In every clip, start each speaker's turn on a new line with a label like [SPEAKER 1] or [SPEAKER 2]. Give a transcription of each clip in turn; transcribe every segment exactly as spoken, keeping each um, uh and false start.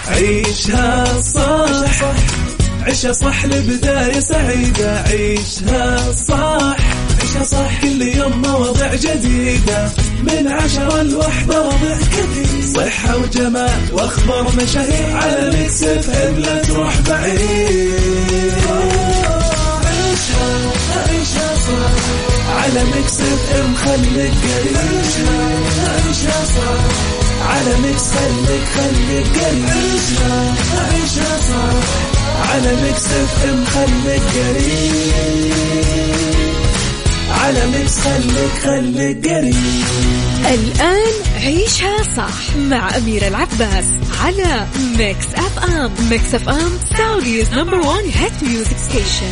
[SPEAKER 1] عيشها صح عيشها صح لبداية سعيدة. عيشها صح عيشها صح كل يوم مواضيع جديدة من عشرة لوحدة مواضيع كثير صحة وجمال واخبار مشاهير على ميكس اف ام لا تروح بعيد. عيشها عيشها صح على ميكس اف ام خليك قريب. عيشها صح على ميكس خليك خليك قريب. عيشها عيشها صح على ميكس اف ام خليك قريب. على ميكس خليك خليك قريب.
[SPEAKER 2] الآن عيشها صح مع أميرة العباس على ميكس اف ام. ميكس اف ام سعوديز نمبر وان هيت ميوزك ستيشن.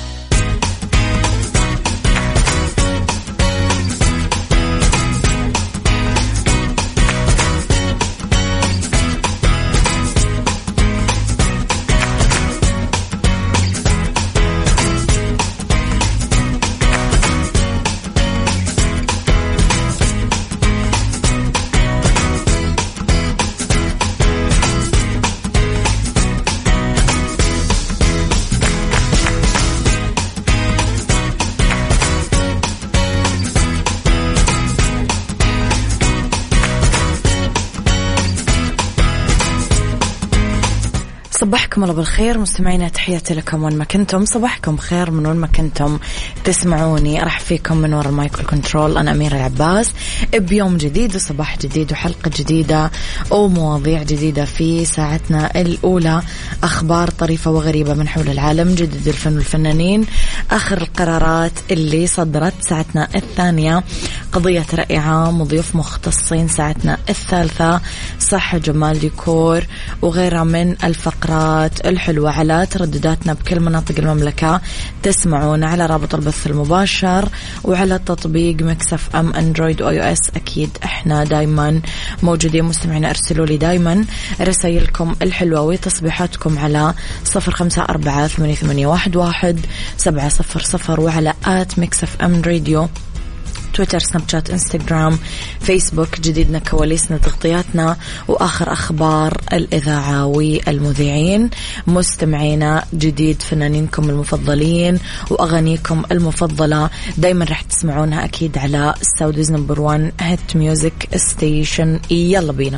[SPEAKER 2] صباحكم الله بالخير مستمعينا، تحياتي لكم وين ما كنتم. صباحكم خير من وين ما كنتم تسمعوني. أرحب فيكم من وراء المايكرو كنترول. أنا أميرة العباس بيوم جديد وصباح جديد وحلقة جديدة ومواضيع جديدة في ساعتنا الأولى. أخبار طريفة وغريبة من حول العالم، جدد الفن والفنانين، آخر القرارات اللي صدرت. ساعتنا الثانية قضية رأي عام وضيوف مختصين. ساعتنا الثالثة صحة جمال ديكور وغيرها من الفقرات الحلوة. على تردداتنا بكل مناطق المملكة تسمعونا على رابط البث المباشر وعلى تطبيق ميكس اف ام اندرويد واي او اس. اكيد احنا دايما موجودين مستمعين. ارسلوا لي دايما رسائلكم الحلوة وتصبيحاتكم على صفر خمسة أربعة ثمانية ثمانية واحد واحد سبعة صفر صفر وعلى آت ميكس اف ام راديو، تويتر، سناب شات، انستغرام، فيسبوك. جديدنا، كواليسنا، تغطياتنا وآخر أخبار الإذاعة والمذيعين. مستمعينا جديد فنانينكم المفضلين وأغانيكم المفضلة دايما رح تسمعونها أكيد على سعوديز نمبر وان هيت ميوزك ستيشن. يلا بينا.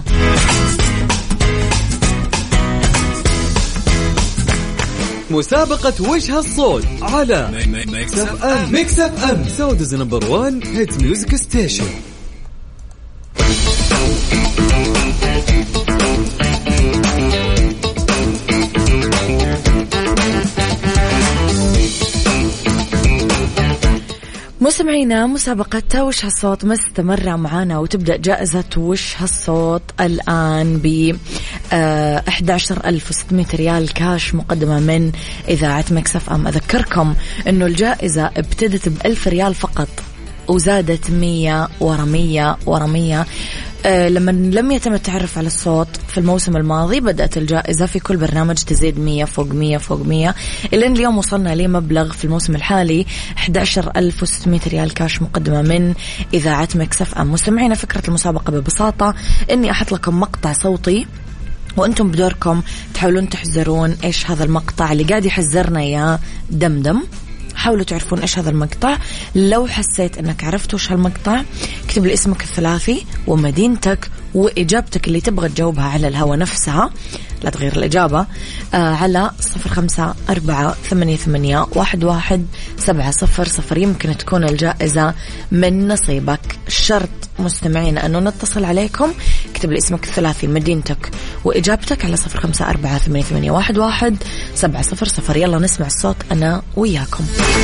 [SPEAKER 3] مسابقة وش هالصوت على ميكس اف ام. ميكس اف ام سعوديز نمبر وان هيت ميوزك ستيشن.
[SPEAKER 2] مستمعينا، مسابقة وش هالصوت مستمرة معانا وتبدأ جائزة وش هالصوت الآن ب أحد عشر ألف وستمائة ريال كاش مقدمة من إذاعة ميكس اف ام. أذكركم أنه الجائزة ابتدت بألف ريال فقط وزادت مية ورا مية ورا مية. أه لما لم يتم التعرف على الصوت في الموسم الماضي بدأت الجائزة في كل برنامج تزيد مية فوق مية فوق مية، إلى اليوم وصلنا لمبلغ في الموسم الحالي أحد عشر ألف وستمائة ريال كاش مقدمة من إذاعة ميكس اف ام. مستمعينا، فكرة المسابقة ببساطة إني أحط لكم مقطع صوتي وأنتم بدوركم تحاولون تحذرون إيش هذا المقطع اللي قاعد يحذرنا يا دمدم. حاولوا تعرفون إيش هذا المقطع. لو حسيت أنك عرفت وش هالمقطع اكتب لي اسمك الثلاثي ومدينتك وإجابتك اللي تبغى تجاوبها على الهواء نفسها، لا تغير الإجابة، آه على صفر خمسة أربعة ثمانية ثمانية واحد واحد سبعة صفر صفر. يمكن تكون الجائزة من نصيبك. شرط مستمعين أنه نتصل عليكم، اكتب لي اسمك الثلاثي مدينتك وإجابتك على صفر خمسة أربعة ثمانية ثمانية واحد واحد سبعة صفر صفر. يلا نسمع الصوت أنا وياكم.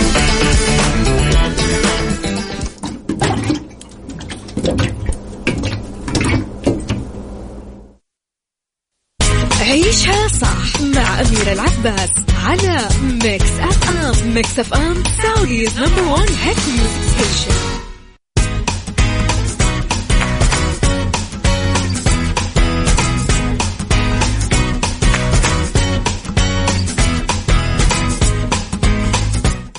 [SPEAKER 2] عيشها صح مع أميرة العباس على ميكس اف ام. ميكس اف ام سعوديز نمبر وان هيت ميوزك ستيشن.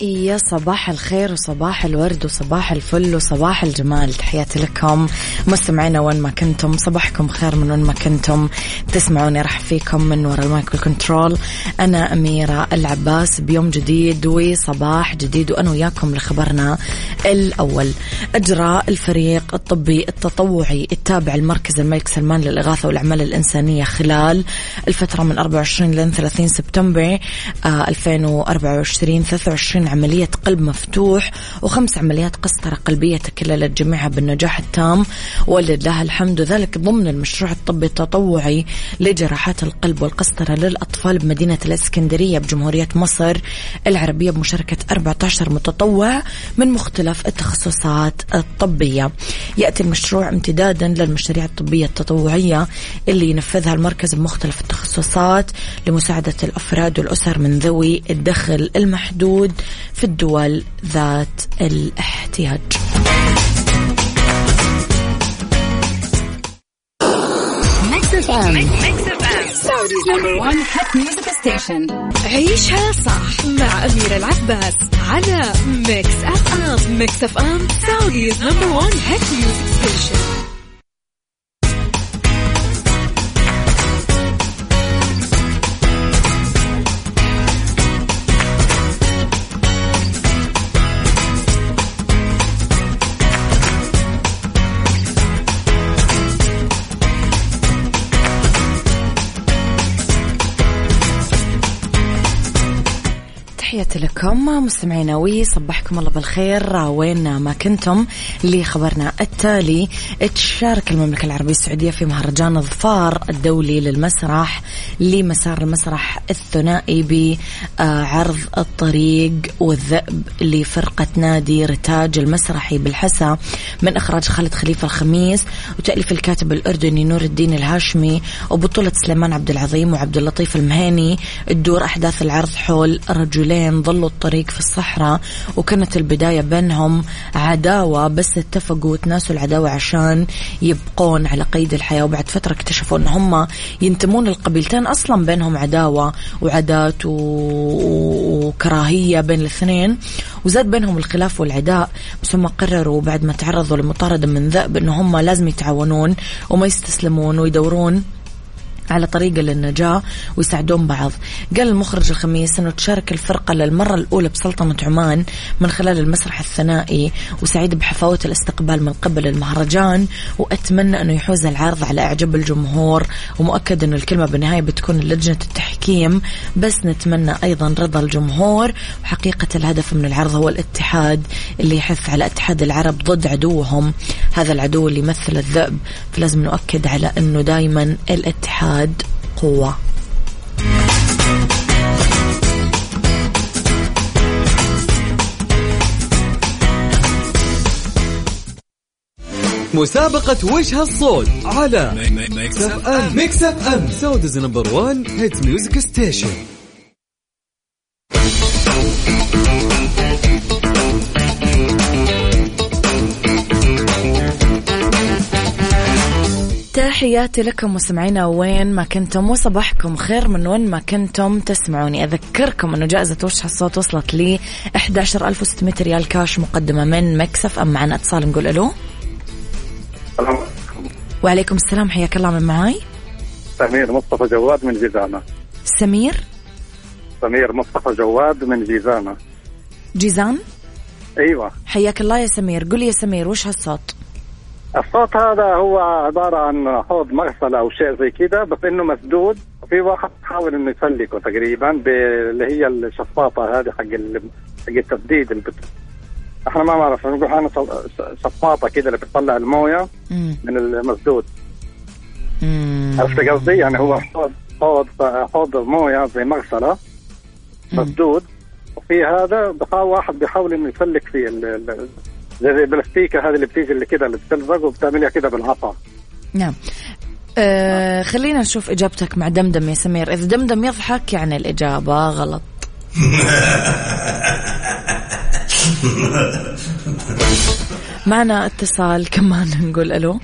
[SPEAKER 2] يا صباح الخير وصباح الورد وصباح الفل وصباح الجمال، تحياتي لكم مستمعينا وين ما كنتم، صباحكم خير من وين ما كنتم تسمعوني. راح فيكم من وراء المايك والكنترول أنا أميرة العباس بيوم جديد وصباح جديد، وأنا وياكم لخبرنا الأول. أجرى الفريق الطبي التطوعي التابع لمركز الملك سلمان للإغاثة والأعمال الإنسانية خلال الفترة من أربعة وعشرين لين ثلاثين سبتمبر ألفين وأربعة وعشرين ثلاثة وعشرين عملية قلب مفتوح وخمس عمليات قسطرة قلبية تكللت جميعها بالنجاح التام ولله الحمد، وذلك ضمن المشروع الطبي التطوعي لجراحات القلب والقسطرة للأطفال بمدينة الإسكندرية بجمهورية مصر العربية بمشاركة أربعة عشر متطوع من مختلف التخصصات الطبية. يأتي المشروع امتدادا للمشاريع الطبية التطوعية اللي ينفذها المركز بمختلف التخصصات لمساعدة الأفراد والأسر من ذوي الدخل المحدود في الدول ذات الاحتياج.
[SPEAKER 4] عيشها صح مع أميرة العباس على ميكس أف أم. ميكس أف أم سعوديز نمبر وان هيت ميوزك ستيشن.
[SPEAKER 2] تحياتي لكم مستمعينا وصبحكم الله بالخير وين ما كنتم. لخبرنا التالي، تشارك المملكة العربية السعودية في مهرجان الظفار الدولي للمسرح لمسار المسرح الثنائي بعرض الطريق والذئب لفرقة نادي رتاج المسرحي بالحسا من إخراج خالد خليفة الخميس وتأليف الكاتب الأردني نور الدين الهاشمي وبطولة سليمان عبد العظيم وعبد اللطيف المهيني. الدور أحداث العرض حول رجلين ظلوا الطريق في الصحراء، وكانت البداية بينهم عداوة بس اتفقوا وتناسوا العداوة عشان يبقون على قيد الحياة، وبعد فترة اكتشفوا ان هم ينتمون القبيلتين اصلا بينهم عداوة وعادات وكراهية بين الاثنين، وزاد بينهم الخلاف والعداء، بس هم قرروا بعد ما تعرضوا لمطاردة من ذئب ان هم لازم يتعاونون وما يستسلمون ويدورون على طريقة للنجاة ويساعدون بعض. قال المخرج الخميس أنه تشارك الفرقة للمرة الأولى بسلطنة عمان من خلال المسرح الثنائي، وسعيد بحفاوة الاستقبال من قبل المهرجان، وأتمنى أنه يحوز العرض على إعجاب الجمهور، ومؤكد أنه الكلمة بالنهاية بتكون لجنة التحكيم، بس نتمنى أيضا رضا الجمهور. وحقيقة الهدف من العرض هو الاتحاد اللي يحث على اتحاد العرب ضد عدوهم، هذا العدو اللي يمثل الذئب، فلازم نؤكد على أنه دايما الاتحاد قوة.
[SPEAKER 3] مسابقة وش هالصوت على ميكس اف ام. ميكس اف ام سعوديز نمبر وان هيت ميوزك ستيشن.
[SPEAKER 2] تحياتي لكم مستمعينا وين ما كنتم، وصباحكم خير من وين ما كنتم تسمعوني. أذكركم أنه جائزة وش هالصوت وصلت لي أحد عشر ألف وستمائة ريال كاش مقدمة من مكسف. أم معنا اتصال نقول ألو. وعليكم السلام، حياك الله، من معاي؟
[SPEAKER 5] سمير مصطفى جواد من جيزانة.
[SPEAKER 2] سمير
[SPEAKER 5] سمير مصطفى جواد من جيزانة.
[SPEAKER 2] جيزان؟
[SPEAKER 5] أيوة.
[SPEAKER 2] حياك الله يا سمير. قل يا سمير وش هالصوت؟
[SPEAKER 5] الصوت هذا هو عبارة عن حوض مغسلة أو شيء زي كده، بس إنه مسدود، وفي واحد حاول إنه يسلكه تقريبا اللي هي الشفاطة هذه حق حق التسديد اللي بت... إحنا ما نعرف نقول أنا شفاطة كده اللي بتطلع الموية من المسدود. عرفت قصدي؟ يعني هو حوض حوض حوض موية زي مغسلة مسدود، وفي هذا بحاول واحد بيحاول إنه يسلك فيه ال زي البلاستيكة هذه اللي بتيجي اللي كده اللي بتلزق وبتعملها كده بالعصا.
[SPEAKER 2] نعم. أه خلينا نشوف إجابتك مع دمدم يا سمير. إذا دمدم يضحك يعني الإجابة غلط. معنا اتصال كمان نقول ألو.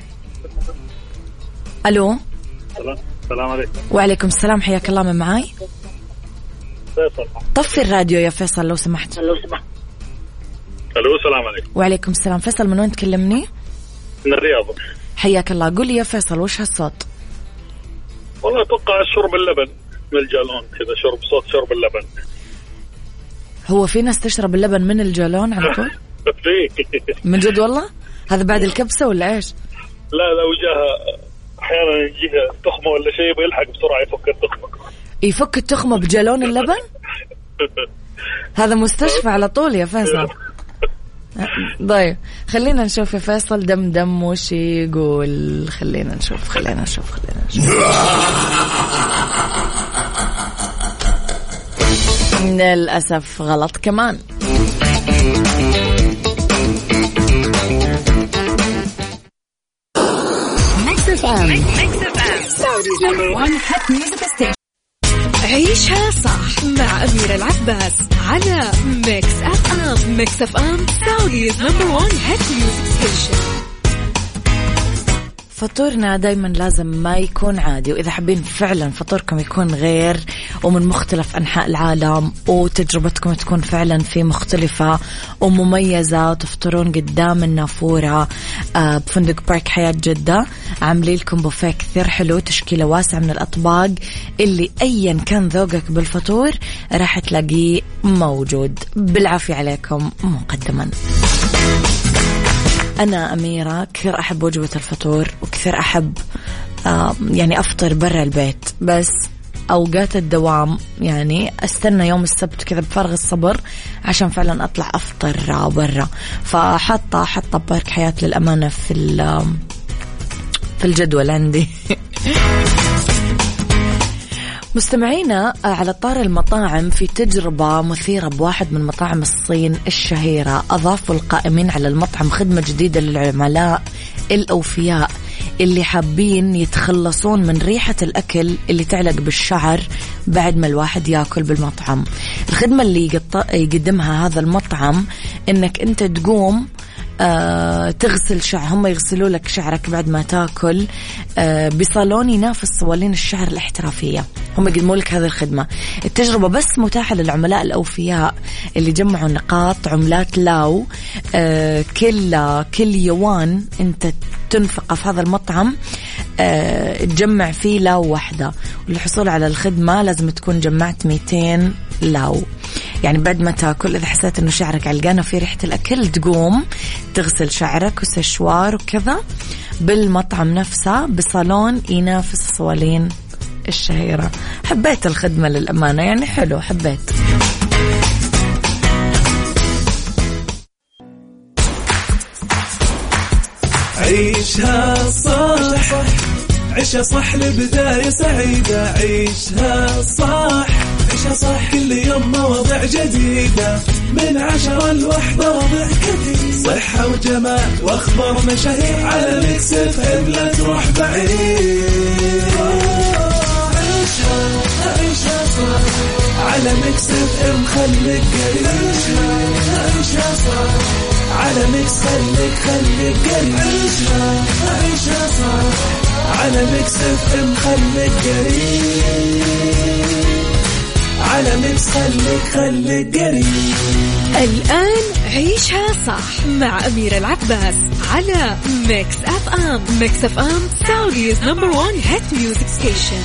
[SPEAKER 2] ألو.
[SPEAKER 5] السلام عليكم.
[SPEAKER 2] وعليكم السلام، حياك الله، من معاي؟
[SPEAKER 5] فيصل.
[SPEAKER 2] طفي الراديو يا فيصل لو سمحت.
[SPEAKER 5] لو سمحت.
[SPEAKER 6] الو السلام عليكم.
[SPEAKER 2] وعليكم السلام. فيصل من وين تكلمني؟
[SPEAKER 6] من الرياض.
[SPEAKER 2] حياك الله. قول لي يا فيصل وش هالصوت؟
[SPEAKER 6] والله اتوقع شرب اللبن من الجالون كذا، شرب صوت شرب اللبن.
[SPEAKER 2] هو في ناس تشرب اللبن من الجالون على طول؟
[SPEAKER 6] في
[SPEAKER 2] من جد والله؟ هذا بعد الكبسة ولا ايش؟
[SPEAKER 6] لا لا وجاها احيانا يجيها تخمه ولا شيء بيلحق بسرعه يفك التخمه.
[SPEAKER 2] يفك التخمه بجالون اللبن؟ هذا مستشفى على طول يا فيصل. طيب خلينا نشوف يا فيصل دم دم وش يقول. خلينا نشوف خلينا نشوف خلينا نشوف للأسف غلط كمان.
[SPEAKER 4] عيشها صح مع أميرة العباس على ميكس أف أم. ميكس أف أم سعوديز نمبر وان هيت ميوزك ستيشن.
[SPEAKER 2] فطورنا دايما لازم ما يكون عادي، وإذا حابين فعلا فطوركم يكون غير ومن مختلف أنحاء العالم وتجربتكم تكون فعلا في مختلفة ومميزة، تفطرون قدام النافورة بفندق بارك حياة جدة، عاملين لكم بوفيه كثير حلو، تشكيلة واسعة من الأطباق اللي أيا كان ذوقك بالفطور راح تلاقيه موجود. بالعافية عليكم مقدما. أنا أميرة كثير أحب وجبة الفطور وكثير أحب آه يعني أفطر برا البيت، بس أوقات الدوام يعني أستنى يوم السبت كذا بفارغ الصبر عشان فعلا أطلع أفطر برا. فحطة حطة بارك حياة للأمانة في في الجدول عندي. مستمعينا على طار المطاعم، في تجربة مثيرة بواحد من مطاعم الصين الشهيرة، أضافوا القائمين على المطعم خدمة جديدة للعملاء الأوفياء اللي حابين يتخلصون من ريحة الأكل اللي تعلق بالشعر بعد ما الواحد يأكل بالمطعم. الخدمة اللي يقدمها هذا المطعم إنك أنت تقوم آه تغسل شعر، هم يغسلوا لك شعرك بعد ما تاكل آه بصالون ينافس صوالين الشعر الاحترافية. هم يقدموا لك هذه الخدمة. التجربة بس متاحة للعملاء الأوفياء اللي جمعوا نقاط عملات لاو. آه كل كل يوان انت تنفق في هذا المطعم آه تجمع فيه لاو واحدة، والحصول على الخدمة لازم تكون جمعت مئتين لاو. يعني بعد ما تاكل إذا حسيت إنه شعرك علقانة في ريحة الأكل تقوم تغسل شعرك وسشوار وكذا بالمطعم نفسه بصالون ينافس صوالين الشهيرة. حبيت الخدمة للأمانة، يعني حلو حبيت.
[SPEAKER 1] عيشها صح عيشها صح لبداية سعيدة. عيشها صح عيشها صح كل يوم مواضيع جديدة من عشرة لوحدة، وضع كثير صحة وجمال واخبار مشاهير على ميكس اف ام. لا تروح بعيد. عيشها عيشها صح على ميكس اف ام. خليك قريب. عيشها صح على ميكس خليك خليك قريب. عيشها عيشها صح على ميكس اف ام. خليك قريب على ميكس خليك خليك قريب.
[SPEAKER 4] الآن عيشها صح مع أميرة العباس على ميكس أف أم. ميكس أف أم سعوديز نمبر وان هيت ميوزك ستيشن.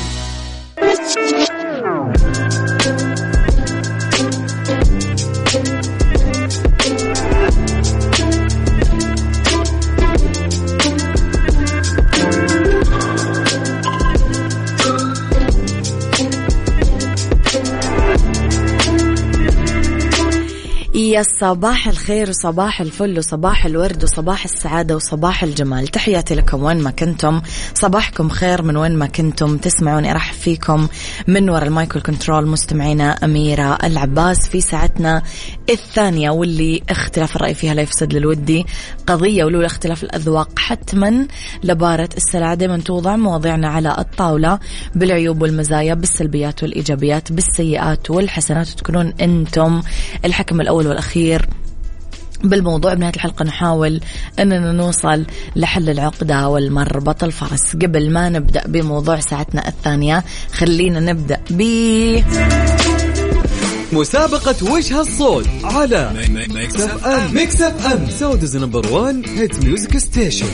[SPEAKER 2] يا صباح الخير وصباح الفل وصباح الورد وصباح السعادة وصباح الجمال. تحياتي لكم وين ما كنتم، صباحكم خير من وين ما كنتم تسمعوني. أرحب فيكم من وراء المايكل كنترول مستمعينا أميرة العباس في ساعتنا الثانية، واللي اختلاف الرأي فيها لا يفسد للودي قضية، ولولا اختلاف الأذواق حتما لبارة السلع. دائما توضع مواضيعنا على الطاولة بالعيوب والمزايا، بالسلبيات والإيجابيات، بالسيئات والحسنات، وتكونون أنتم الحكم الأول والأخير بالموضوع. بنهاية الحلقة نحاول أننا نوصل لحل العقدة والمربط الفرس. قبل ما نبدأ بموضوع ساعتنا الثانية خلينا نبدأ ب
[SPEAKER 3] مسابقة وش هالصوت على ميكس اف ام. ميكس اف ام سعوديز نمبر وان هيت ميوزك ستيشن.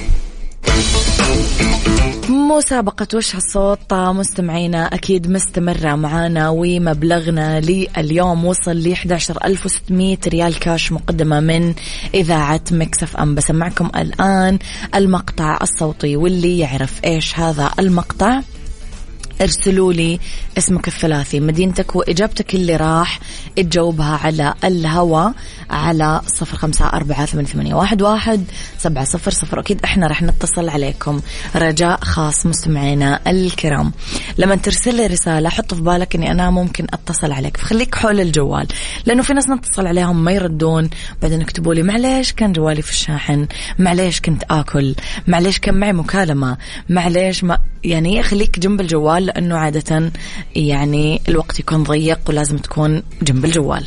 [SPEAKER 2] مسابقة وش هالصوت مستمعينا أكيد مستمرة معانا، ومبلغنا لليوم وصل ل أحد عشر ألف وستمية ريال كاش مقدمة من إذاعة ميكس اف ام. بسمعكم الآن المقطع الصوتي، واللي يعرف إيش هذا المقطع ارسلوا لي اسمك الثلاثي، مدينتك، وإجابتك اللي راح تجاوبها على الهواء على صفر خمسة أربعة ثمانية ثمانية واحد واحد سبعة صفر صفر. أكيد إحنا رح نتصل عليكم، رجاء خاص مستمعينا الكرام. لما ترسل لي رسالة حط في بالك إني أنا ممكن أتصل عليك، فخليك حول الجوال، لأنه في ناس نتصل عليهم ما يردون، بعدين يكتبوا لي معليش كان جوالي في الشاحن، معليش كنت آكل، معليش كان معي مكالمة، معليش ما يعني. خليك جنب الجوال لأنه عادة يعني الوقت يكون ضيق ولازم تكون جنب الجوال.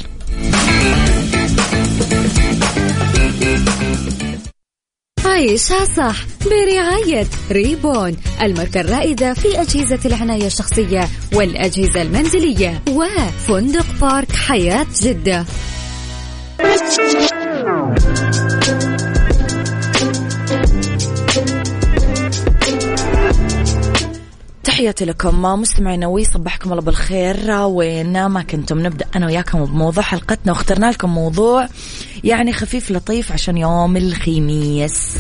[SPEAKER 4] عيشها صح برعاية ريبون، الماركة الرائدة في أجهزة العناية الشخصية والأجهزة المنزلية، وفندق بارك حياة جدة.
[SPEAKER 2] تحياتي لكم مستمعينا ويصبحكم الله بالخير. وين ما كنتم نبدأ أنا وياكم بموضوع حلقتنا، واخترنا لكم موضوع يعني خفيف لطيف عشان يوم الخميس.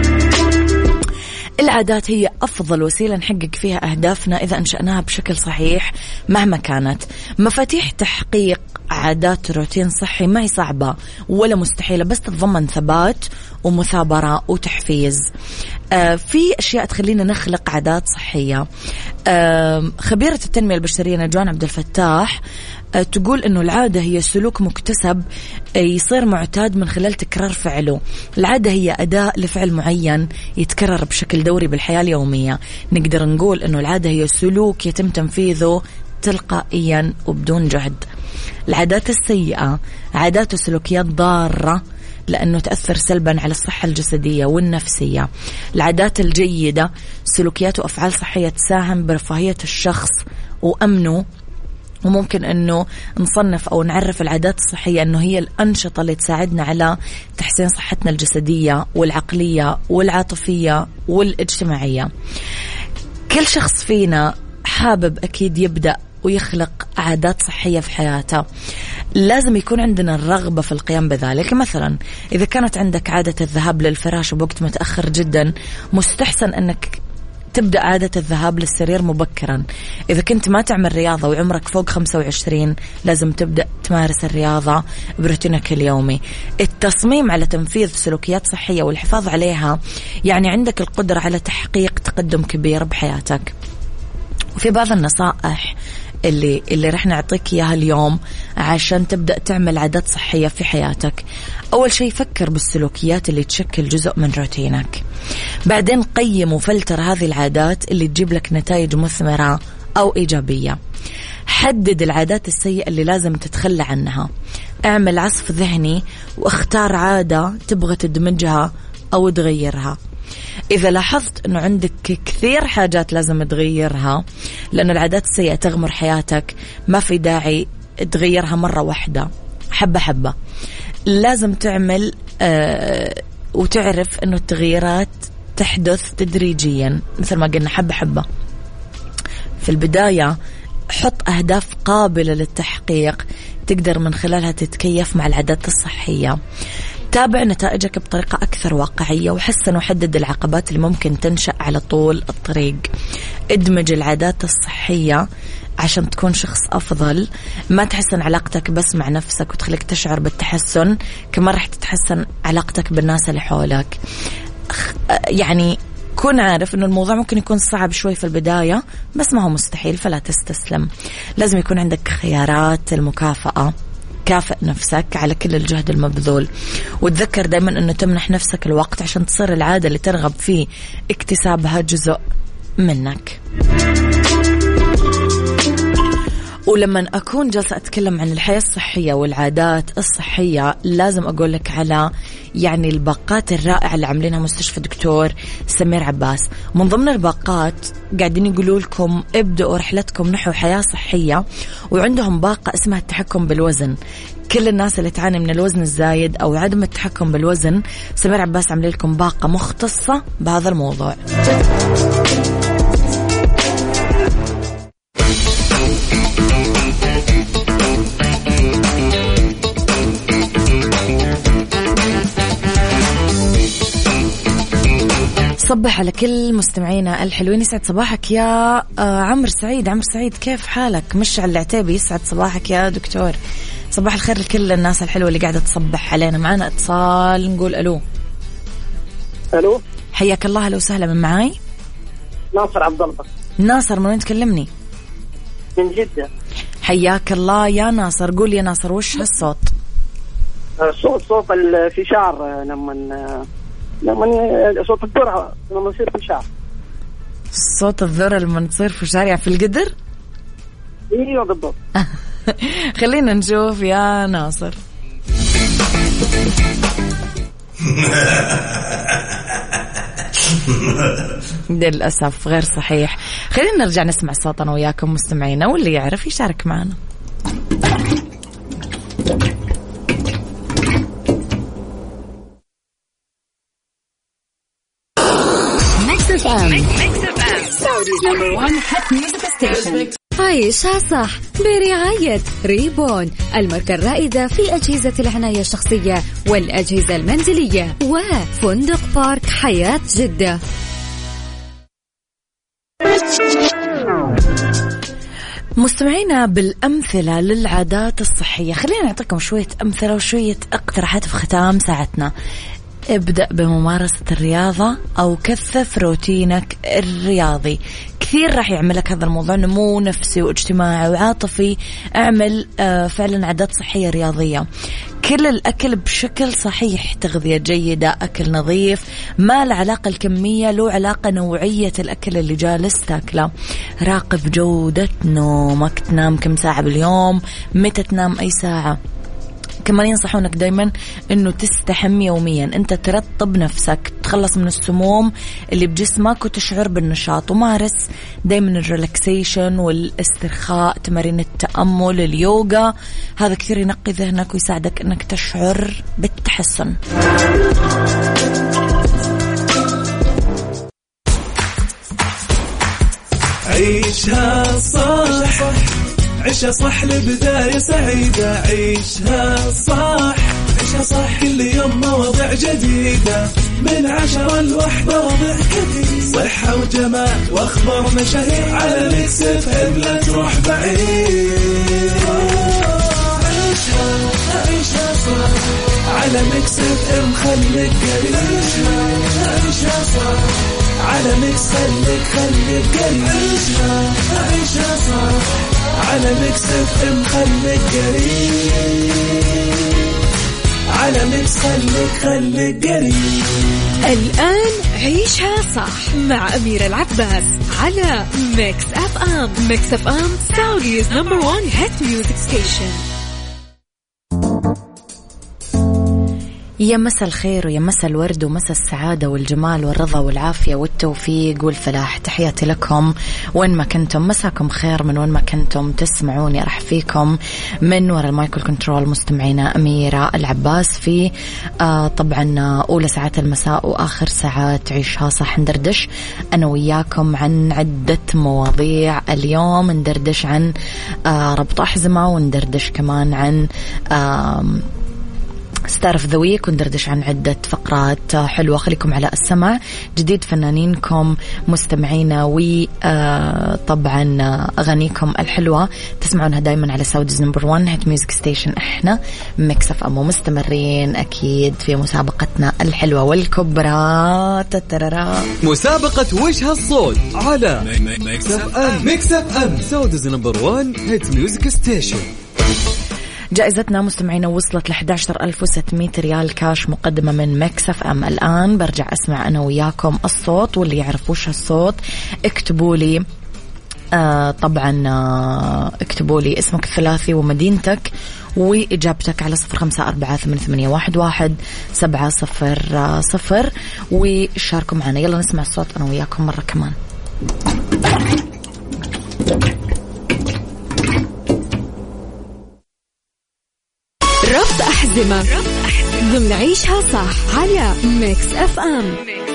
[SPEAKER 2] العادات هي أفضل وسيلة نحقق فيها أهدافنا إذا أنشأناها بشكل صحيح مهما كانت. مفاتيح تحقيق عادات روتين صحي ما هي صعبة ولا مستحيلة، بس تتضمن ثبات ومثابرة وتحفيز. آه في أشياء تخلينا نخلق عادات صحية. آه خبيرة التنمية البشرية نجوان عبد الفتاح آه تقول إنه العادة هي سلوك مكتسب آه يصير معتاد من خلال تكرار فعله. العادة هي أداء لفعل معين يتكرر بشكل دوري بالحياة اليومية. نقدر نقول إنه العادة هي سلوك يتم تنفيذه تلقائيا وبدون جهد. العادات السيئة عادات وسلوكيات ضارة لأنه تأثر سلبا على الصحة الجسدية والنفسية. العادات الجيدة سلوكيات وأفعال صحية تساهم برفاهية الشخص وأمنه، وممكن أنه نصنف أو نعرف العادات الصحية أنه هي الأنشطة اللي تساعدنا على تحسين صحتنا الجسدية والعقلية والعاطفية والاجتماعية. كل شخص فينا حابب أكيد يبدأ ويخلق عادات صحية في حياته، لازم يكون عندنا الرغبة في القيام بذلك. مثلا إذا كانت عندك عادة الذهاب للفراش بوقت متأخر جدا، مستحسن أنك تبدأ عادة الذهاب للسرير مبكرا. إذا كنت ما تعمل رياضة وعمرك فوق خمسة وعشرين، لازم تبدأ تمارس الرياضة بروتينك اليومي. التصميم على تنفيذ سلوكيات صحية والحفاظ عليها يعني عندك القدرة على تحقيق تقدم كبير بحياتك. وفي بعض النصائح اللي اللي رح نعطيك إياها اليوم عشان تبدأ تعمل عادات صحية في حياتك. أول شيء فكر بالسلوكيات اللي تشكل جزء من روتينك، بعدين قيم وفلتر هذه العادات اللي تجيب لك نتائج مثمرة أو إيجابية. حدد العادات السيئة اللي لازم تتخلى عنها. اعمل عصف ذهني واختار عادة تبغى تدمجها أو تغيرها. إذا لاحظت أنه عندك كثير حاجات لازم تغيرها، لأنه العادات السيئة تغمر حياتك، ما في داعي تغيرها مرة واحدة، حبة حبة. لازم تعمل آه وتعرف أنه التغييرات تحدث تدريجيا، مثل ما قلنا حبة حبة. في البداية حط أهداف قابلة للتحقيق تقدر من خلالها تتكيف مع العادات الصحية. تابع نتائجك بطريقة أكثر واقعية، وحسن وحدد العقبات اللي ممكن تنشأ على طول الطريق. ادمج العادات الصحية عشان تكون شخص أفضل. ما تحسن علاقتك بس مع نفسك وتخليك تشعر بالتحسن، كمان رح تتحسن علاقتك بالناس اللي حولك. يعني كون عارف أنه الموضوع ممكن يكون صعب شوي في البداية، بس ما هو مستحيل، فلا تستسلم. لازم يكون عندك خيارات المكافأة. كافئ نفسك على كل الجهد المبذول، وتذكر دائما أنه تمنح نفسك الوقت عشان تصير العادة اللي ترغب فيه اكتسابها جزء منك. ولما أكون جالسة أتكلم عن الحياة الصحية والعادات الصحية لازم أقول لك على يعني الباقات الرائعة اللي عاملينها مستشفى دكتور سمير عباس. من ضمن الباقات قاعدين يقولوا لكم ابدأوا رحلتكم نحو حياة صحية، وعندهم باقة اسمها التحكم بالوزن. كل الناس اللي تعاني من الوزن الزايد أو عدم التحكم بالوزن سمير عباس عامل لكم باقة مختصة بهذا الموضوع. صبح على كل مستمعينا الحلوين، يسعد صباحك يا عمرو سعيد. عمرو سعيد كيف حالك؟ مشعل العتيبي يسعد صباحك يا دكتور. صباح الخير لكل الناس الحلوة اللي قاعدة تصبح علينا. معنا اتصال، نقول ألو.
[SPEAKER 7] ألو،
[SPEAKER 2] حياك الله. أهلا وسهلا، من معاي؟
[SPEAKER 7] ناصر عبد الله.
[SPEAKER 2] ناصر، من وين تكلمني؟
[SPEAKER 7] من جدة.
[SPEAKER 2] حياك الله يا ناصر. قول يا ناصر وش هالصوت؟
[SPEAKER 7] صوت صوت الفشار لما لما صوت الذرة لما يصير فشار.
[SPEAKER 2] صوت الذرة لما تصير فشار يعني في القدر؟
[SPEAKER 7] ايوه بالضبط.
[SPEAKER 2] خلينا نشوف يا ناصر. للأسف غير صحيح. خلينا نرجع نسمع صوت أنا وياكم مستمعينا، واللي يعرف يشارك معنا.
[SPEAKER 4] عيشها صح برعاية ريبون، الماركة الرائدة في أجهزة العناية الشخصية والأجهزة المنزلية، وفندق بارك حياة جدة.
[SPEAKER 2] مستمعينا، بالأمثلة للعادات الصحية خلينا نعطيكم شوية أمثلة وشوية اقتراحات في ختام ساعتنا. ابدأ بممارسة الرياضة أو كثف روتينك الرياضي. كثير راح يعملك هذا الموضوع نمو نفسي واجتماعي وعاطفي. اعمل آه فعلا عادات صحية رياضية. كل الأكل بشكل صحيح، تغذية جيدة، أكل نظيف، ما له علاقة الكمية، له علاقة نوعية الأكل اللي جالس تاكله. راقب جودة نومك، تنام كم ساعة باليوم، متى تنام أي ساعة. كمان ينصحونك دايما انه تستحم يوميا، انت ترطب نفسك، تخلص من السموم اللي بجسمك وتشعر بالنشاط. ومارس دايما الريلاكسيشن والاسترخاء، تمارين التأمل، اليوغا، هذا كثير ينقي ذهنك ويساعدك انك تشعر بالتحسن.
[SPEAKER 1] عيشها صح، عيشها صح لبداية سعيدة. عيشها صح، عيشها صح، كل يوم مواضيع جديدة، من عشرة لوحدة وضع كثير، صحة وجمال واخبار مشاهير، على ميكس اف ام لا تروح بعيد. عيشها عيشها صح، على ميكس اف ام خليك قريب. عيشها صح، على ميكس خليك خليك قريب. عيشها عيشها صح، على ميكس اف ام خليك قريب. على ميكس خليك خليك قريب.
[SPEAKER 4] الآن عيشها صح مع أميرة العباس على ميكس اف ام. ميكس اف ام سعوديز نمبر وان هيت ميوزك ستيشن.
[SPEAKER 2] يا مسا الخير ويا مسا الورد ومسا السعادة والجمال والرضا والعافية والتوفيق والفلاح. تحياتي لكم وين ما كنتم، مساكم خير من وين ما كنتم تسمعوني. راح فيكم من وراء المايكل كنترول مستمعينا أميرة العباس في آه طبعا أولى ساعات المساء وآخر ساعات عيشها صح. ندردش أنا وياكم عن عدة مواضيع اليوم. ندردش عن آه ربط أحزمة، وندردش كمان عن آه ستارف ذويك، وندردش عن عدة فقرات حلوة. خليكم على السمع. جديد فنانينكم مستمعينا، وطبعا أغانيكم الحلوة تسمعونها دايما على سعوديز نمبر وان هيت ميوزك ستيشن. احنا ميكس اف ام، ومستمرين أكيد في مسابقتنا الحلوة والكبرى. تتررى
[SPEAKER 3] مسابقة وش هالصوت على ميكس اف ام. ميكس اف ام سعوديز نمبر وان هيت ميوزك ستيشن.
[SPEAKER 2] جائزتنا مستمعينا وصلت ل أحد عشر ألف وستمائة ريال كاش مقدمة من ميكس اف ام. الآن برجع أسمع أنا وياكم الصوت، واللي يعرف وش الصوت اكتبوا لي آه طبعا آه اكتبوا لي اسمك الثلاثي ومدينتك وإجابتك على صفر خمسة أربعة ثمانية ثمانية واحد واحد سبعة صفر صفر وشاركوا معنا. يلا نسمع الصوت أنا وياكم مرة كمان.
[SPEAKER 4] ربط أحزمة ضمن عيشها صح على ميكس أف أم.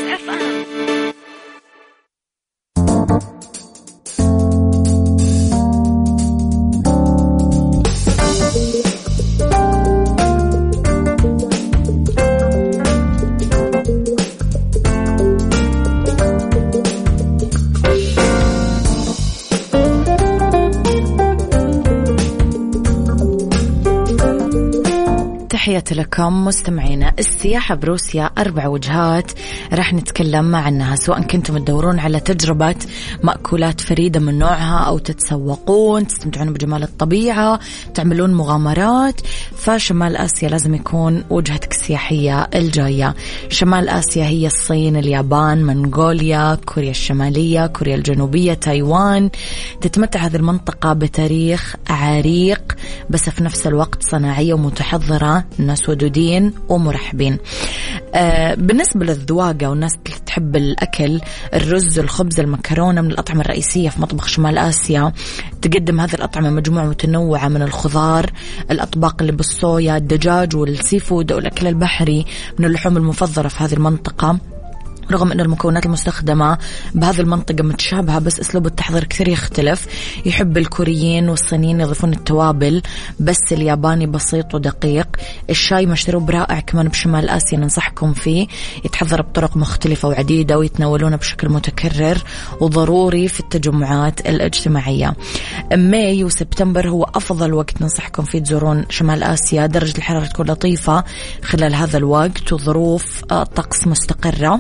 [SPEAKER 2] تحياتي لكم مستمعينا. السياحة بروسيا أربع وجهات راح نتكلم عنها، سواء كنتم تدورون على تجربة مأكولات فريدة من نوعها أو تتسوقون تستمتعون بجمال الطبيعة تعملون مغامرات، فشمال آسيا لازم يكون وجهتك السياحية الجاية. شمال آسيا هي الصين، اليابان، منغوليا، كوريا الشمالية، كوريا الجنوبية، تايوان. تتمتع هذه المنطقة بتاريخ عريق بس في نفس الوقت صناعية ومتحضرة، الناس ودودين ومرحبين. آه بالنسبة للذواقة والناس اللي تحب الأكل، الرز، الخبز، المكرونة من الأطعمة الرئيسية في مطبخ شمال آسيا. تقدم هذه الأطعمة مجموعة متنوعة من الخضار، الأطباق اللي بالصويا، الدجاج والسيفود والأكل البحري من اللحوم المفضلة في هذه المنطقة. رغم أن المكونات المستخدمة بهذه المنطقة متشابهة بس أسلوب التحضير كثير يختلف. يحب الكوريين والصينيين يضيفون التوابل، بس الياباني بسيط ودقيق. الشاي مشروب رائع كمان بشمال آسيا ننصحكم فيه، يتحضر بطرق مختلفة وعديدة ويتناولونه بشكل متكرر وضروري في التجمعات الاجتماعية. ماي وسبتمبر هو أفضل وقت ننصحكم فيه تزورون شمال آسيا، درجة الحرارة تكون لطيفة خلال هذا الوقت وظروف طقس مستقرة.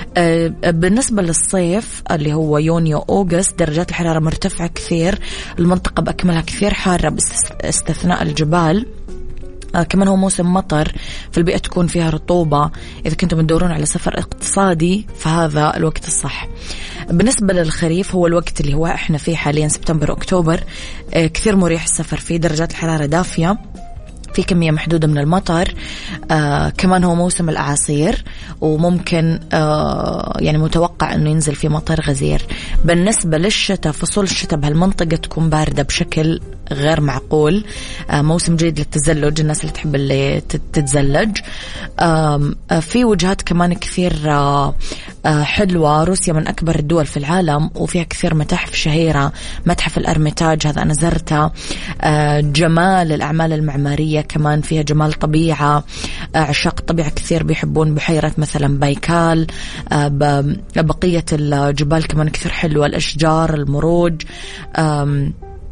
[SPEAKER 2] بالنسبة للصيف اللي هو يونيو أوغست درجات الحرارة مرتفعة كثير، المنطقة بأكملها كثير حارة باستثناء الجبال. آه كمان هو موسم مطر، فالبيئة تكون فيها رطوبة. إذا كنتم تدورون على سفر اقتصادي فهذا الوقت الصح. بالنسبة للخريف هو الوقت اللي هو احنا فيه حاليا سبتمبر أكتوبر، آه كثير مريح السفر فيه، درجات الحرارة دافية، في كمية محدودة من المطر. آه كمان هو موسم الأعاصير وممكن آه يعني متوقع أنه ينزل في مطر غزير. بالنسبة للشتاء فصول الشتاء بهالمنطقة تكون باردة بشكل غير معقول، آه موسم جيد للتزلج، الناس اللي تحب اللي تتزلج. آه في وجهات كمان كثير آه آه حلوة. روسيا من أكبر الدول في العالم وفيها كثير متاحف شهيرة، متحف الأرميتاج هذا أنا زرته. آه جمال الأعمال المعمارية كمان فيها جمال طبيعة، آه عشاق الطبيعة كثير بيحبون بحيرة مثلا بايكال. آه بقية الجبال كمان كثير حلوة، الأشجار، المروج، آه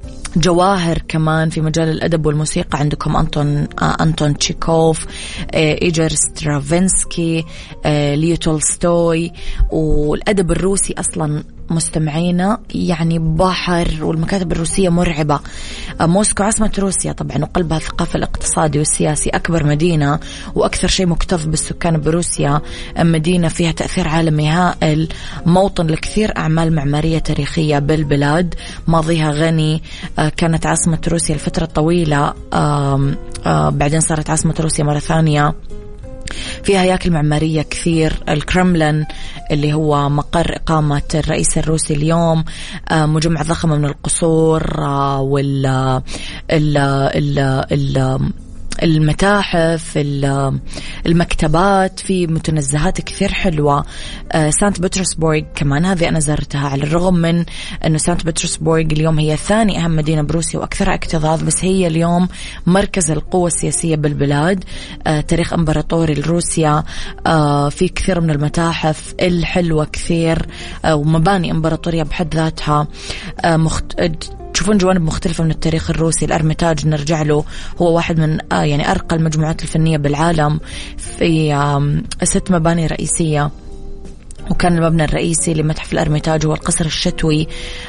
[SPEAKER 2] جواهر كمان في مجال الأدب والموسيقى. عندكم أنتون آه أنتون تشيكوف، آه إيجر سترافينسكي، آه ليو تولستوي. والأدب الروسي أصلا مستمعينا يعني بحر، والمكاتب الروسية مرعبة. آه موسكو عاصمة روسيا طبعا وقلبها الثقافة الاقتصادي والسياسي، أكبر مدينة وأكثر شيء مكتظ بالسكان بروسيا، مدينة فيها تأثير عالمي هائل، موطن لكثير أعمال معمارية تاريخية بالبلاد، ماضيها غني. آه كانت عاصمة روسيا لفترة طويلة، آه آه بعدين صارت عاصمة روسيا مرة ثانية. فيها هياكل معمارية كثير، الكرملين اللي هو مقر إقامة الرئيس الروسي اليوم، مجمع ضخمة من القصور وال ال ال ال المتاحف، المكتبات، في متنزهات كثير حلوة. سانت بطرسبورغ كمان هذه أنا زرتها، على الرغم من أنه سانت بطرسبورغ اليوم هي ثاني أهم مدينة بروسيا وأكثرها اكتظاظ، بس هي اليوم مركز القوة السياسية بالبلاد. تاريخ إمبراطوري لروسيا، في كثير من المتاحف الحلوة كثير ومباني إمبراطورية بحد ذاتها. مخت... تشوفون جوانب مختلفة من التاريخ الروسي. الأرميتاج نرجع له، هو واحد من آه يعني أرقى المجموعات الفنية بالعالم، في آه ست مباني رئيسية. وكان المبنى الرئيسي لمتحف الأرميتاج هو القصر الشتوي،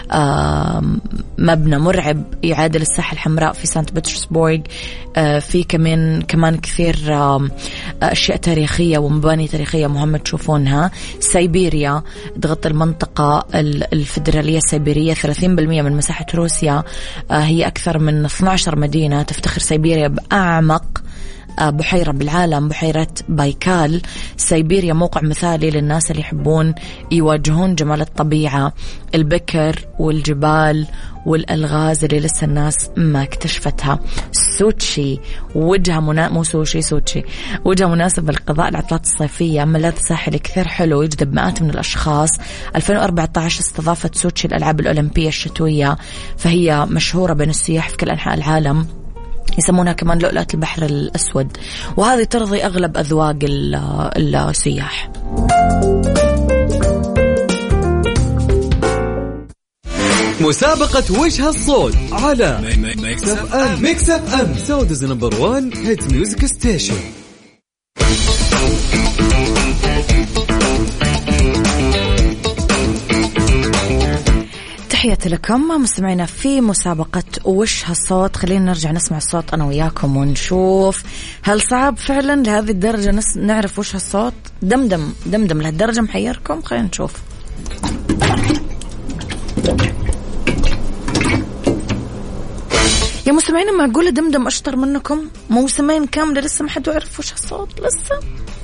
[SPEAKER 2] مبنى مرعب يعادل الساحة الحمراء في سانت بطرسبورغ. في كمان كمان كثير أشياء تاريخية ومباني تاريخية مهمة تشوفونها. سيبيريا تغطي المنطقة الفيدرالية السيبيرية، ثلاثين بالمئة من مساحة روسيا. هي أكثر من اثنتي عشرة مدينة. تفتخر سيبيريا بأعمق بحيرة بالعالم، بحيرة بايكال. سيبيريا موقع مثالي للناس اللي يحبون يواجهون جمال الطبيعة، البكر والجبال والألغاز اللي لسه الناس ما اكتشفتها. سوتشي وجهة منا... مو سوشي سوتشي وجهة مناسبة لقضاء العطلات الصيفية، ملاذ ساحلي كثير حلو يجذب مئات من الأشخاص. ألفين وأربعة عشر استضافت سوتشي الألعاب الأولمبية الشتوية، فهي مشهورة بين السياح في كل أنحاء العالم، يسمونها كمان لؤلؤة البحر الأسود، وهذه ترضي أغلب أذواق السياح.
[SPEAKER 3] مسابقة وجه الصوت على ميكس اف ام. ميكس اف ام سعوديز نمبر وان هيت ميوزك ستيشن.
[SPEAKER 2] تحياتي لكم مستمعينا في مسابقة وش هالصوت. خلينا نرجع نسمع الصوت أنا وياكم ونشوف هل صعب فعلا لهذه الدرجة نس نعرف وش هالصوت. دمدم دمدم لهالدرجة محيركم. خلينا نشوف. يا مستمعينا معقولة دمدم أشطر منكم؟ موسمين كاملة لسه ما حد يعرف وش هالصوت لسه.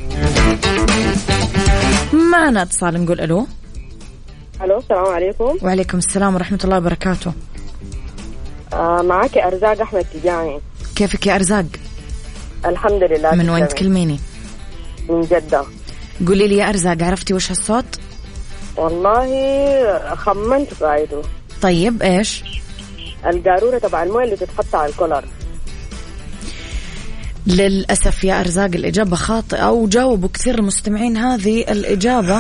[SPEAKER 2] معنا اتصال، نقول ألو.
[SPEAKER 8] ألو السلام عليكم.
[SPEAKER 2] وعليكم السلام ورحمة الله وبركاته.
[SPEAKER 8] آه معك أرزاق أحمد تجاني.
[SPEAKER 2] كيفك يا أرزاق؟
[SPEAKER 8] الحمد لله.
[SPEAKER 2] من وين تكلميني؟
[SPEAKER 8] من جدة.
[SPEAKER 2] قولي لي يا أرزاق، عرفتي وش هالصوت؟
[SPEAKER 8] والله خمنت قايده.
[SPEAKER 2] طيب إيش؟
[SPEAKER 8] القارورة تبع الماء اللي تتحط على الكولر.
[SPEAKER 2] للأسف يا أرزاق الإجابة خاطئة، وجاوبوا كثير المستمعين هذه الإجابة.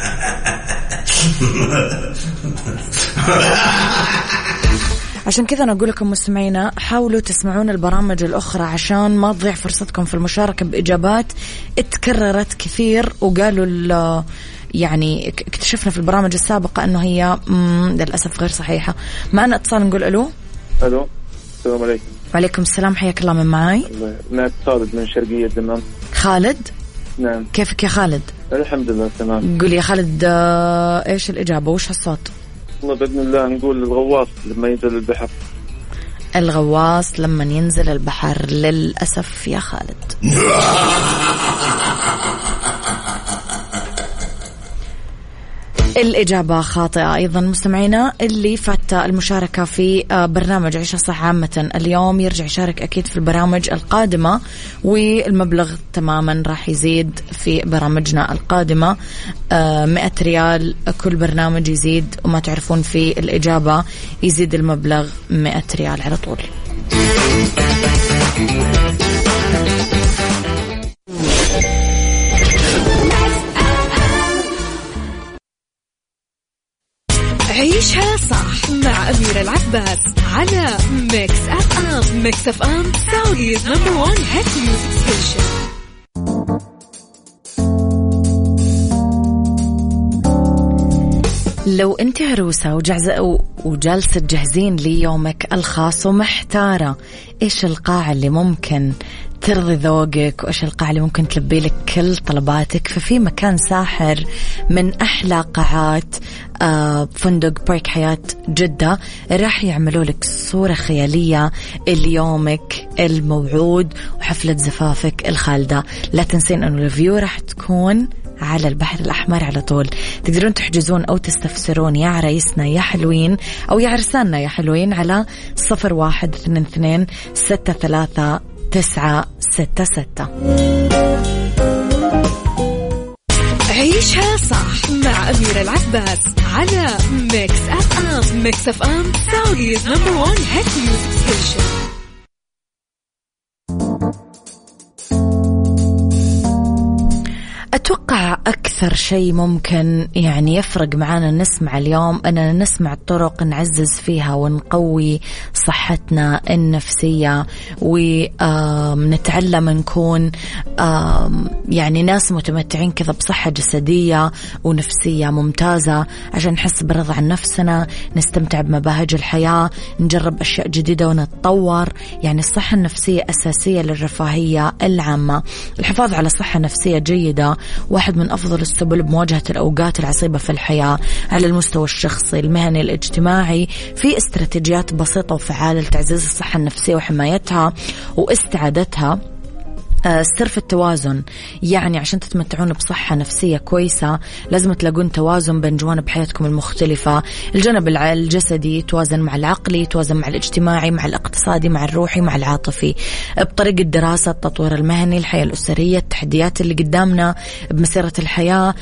[SPEAKER 2] عشان كذا أنا أقول لكم مستمعينا حاولوا تسمعون البرامج الأخرى عشان ما تضيع فرصتكم في المشاركة بإجابات اتكررت كثير وقالوا يعني اكتشفنا في البرامج السابقة أنه هي للأسف غير صحيحة. معنا اتصال، نقول ألو.
[SPEAKER 9] ألو السلام عليكم.
[SPEAKER 2] وعليكم السلام، حياك الله. من معاي؟
[SPEAKER 9] معك خالد من شرقية دمام.
[SPEAKER 2] خالد؟
[SPEAKER 9] نعم.
[SPEAKER 2] كيفك يا خالد؟
[SPEAKER 9] الحمد لله تمام.
[SPEAKER 2] قول يا خالد ايش الإجابة وش هالصوت؟
[SPEAKER 9] والله بإذن الله نقول الغواص لما ينزل البحر.
[SPEAKER 2] الغواص لما ينزل البحر. للأسف يا خالد. الإجابة خاطئة أيضا. مستمعينا اللي فات المشاركة في برنامج عيشها صح عامة اليوم يرجع يشارك أكيد في البرامج القادمة، والمبلغ تماما راح يزيد في برامجنا القادمة. مئة ريال كل برنامج يزيد، وما تعرفون في الإجابة يزيد المبلغ مئة ريال على طول.
[SPEAKER 4] عيشها صح مع أميرة العباس على ميكس أف أم. ميكس أف أم سعوديز نمبر وان هيت ميوزك ستيشن.
[SPEAKER 2] لو أنت عروسة وجعزة وجالسة تجهزين ليومك الخاص ومحتارة إيش القاعة اللي ممكن ترضي ذوقك وإيش القاعة اللي ممكن تلبي لك كل طلباتك، ففي مكان ساحر من أحلى قاعات آه فندق بارك حياة جدة راح يعملوا لك صورة خيالية ليومك الموعود وحفلة زفافك الخالدة. لا تنسين أنه الفيو راح تكون على البحر الأحمر على طول. تقدرون تحجزون أو تستفسرون يا عريسنا يا حلوين أو يا عرساننا يا حلوين على صفر واحد اثنين اثنين ستة ثلاثة تسعة ستة ستة.
[SPEAKER 4] عيشها صح مع أميرة العباس على ميكس أف أم. ميكس أف أم سعوديز نمبر وان هيت ميوزك ستيشن.
[SPEAKER 2] أتوقع أكثر شيء ممكن يعني يفرق معنا نسمع اليوم أننا نسمع طرق نعزز فيها ونقوي صحتنا النفسية، ونتعلم نكون يعني ناس متمتعين كذا بصحة جسدية ونفسية ممتازة، عشان نحس بالرضا عن نفسنا، نستمتع بمباهج الحياة، نجرب أشياء جديدة ونتطور. يعني الصحة النفسية أساسية للرفاهية العامة. الحفاظ على صحة نفسية جيدة واحد من أفضل السبل بمواجهة الأوقات العصيبة في الحياة على المستوى الشخصي، المهني، الاجتماعي. في استراتيجيات بسيطة وفعالة لتعزيز الصحة النفسية وحمايتها واستعادتها. السر في التوازن، يعني عشان تتمتعون بصحة نفسية كويسة لازم تلاقون توازن بين جوانب حياتكم المختلفة. الجانب الجسدي يتوازن مع العقلي، يتوازن مع الاجتماعي، مع الاقتصادي، مع الروحي، مع العاطفي، بطريقة دراسة، التطوير المهني، الحياة الأسرية، التحديات اللي قدامنا بمسيرة الحياة.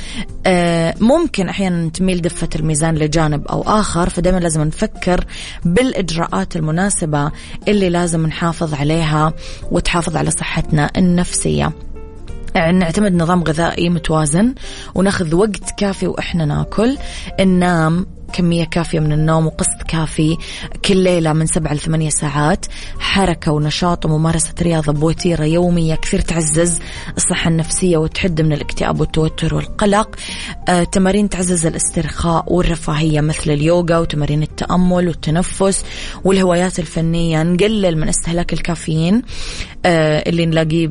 [SPEAKER 2] ممكن أحيانا تميل دفة الميزان لجانب أو آخر، فدائما لازم نفكر بالإجراءات المناسبة اللي لازم نحافظ عليها وتحافظ على صحتنا النفسية. يعني نعتمد نظام غذائي متوازن، وناخذ وقت كافي وإحنا ناكل، ننام كمية كافية من النوم وقسط كافي كل ليلة من سبعة لثمانية ساعات، حركة ونشاط وممارسة رياضة بوتيرة يومية كثير تعزز الصحة النفسية وتحد من الاكتئاب والتوتر والقلق. آه، تمارين تعزز الاسترخاء والرفاهية مثل اليوغا وتمارين التأمل والتنفس والهوايات الفنية. نقلل من استهلاك الكافيين آه، اللي نلاقيه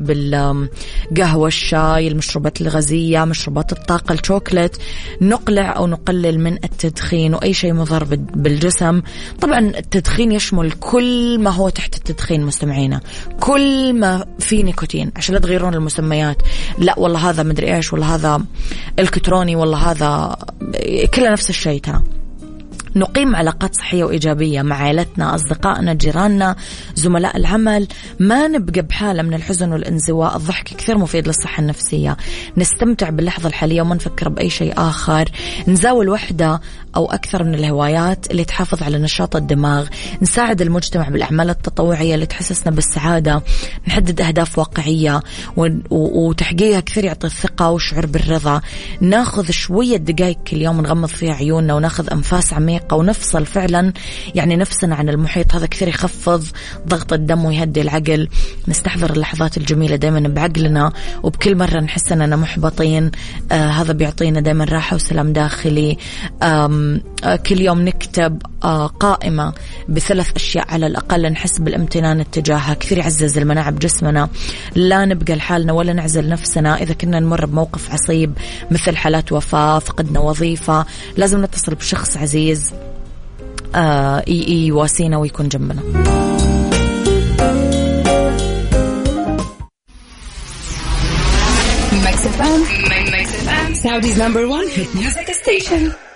[SPEAKER 2] بالقهوة، الشاي، المشروبات الغازية، مشروبات الطاقة، الشوكولات. نقلع أو نقلل من التدخين وأي شيء مضر بالجسم. طبعا التدخين يشمل كل ما هو تحت التدخين مستمعينا، كل ما فيه نيكوتين، عشان لا تغيرون المسميات. لا والله هذا مدري إيش، والله هذا الكتروني، والله هذا، كله نفس الشيء ترى. نقيم علاقات صحية وإيجابية مع عائلتنا، أصدقائنا، جيراننا، زملاء العمل. ما نبقى بحالة من الحزن والانزواء. الضحك كثير مفيد للصحة النفسية. نستمتع باللحظة الحالية وما نفكر بأي شيء آخر. نزاول وحدة أو أكثر من الهوايات اللي تحافظ على نشاط الدماغ. نساعد المجتمع بالأعمال التطوعية اللي تحسسنا بالسعادة. نحدد أهداف واقعية وتحقيقها كثير يعطي الثقة وشعور بالرضا. ناخذ شوية دقائق كل يوم نغمض فيها عيوننا وناخذ أنفاس عميقة ونفصل فعلا يعني نفسنا عن المحيط. هذا كثير يخفض ضغط الدم ويهدي العقل. نستحضر اللحظات الجميلة دائما بعقلنا، وبكل مرة نحس أننا محبطين آه هذا بيعطينا دائما راحة وسلام داخلي. آه كل يوم نكتب آه قائمة بثلاث أشياء على الأقل نحس بالامتنان اتجاهها، كثير يعزز المناعة بجسمنا. لا نبقى لحالنا ولا نعزل نفسنا. إذا كنا نمر بموقف عصيب مثل حالات وفاة، فقدنا وظيفة، لازم نتصل بشخص عزيز آه يواسينا ويكون جنبنا.
[SPEAKER 4] Saudi's number one hit music station.